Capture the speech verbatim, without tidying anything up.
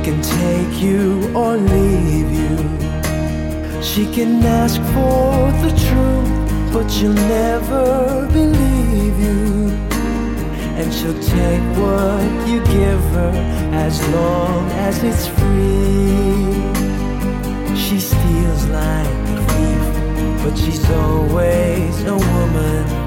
can take you or leave you. She can ask for the truth, but she'll never believe you. And she'll take what you give her as long as it's free. She steals like a thief, but she's always a woman.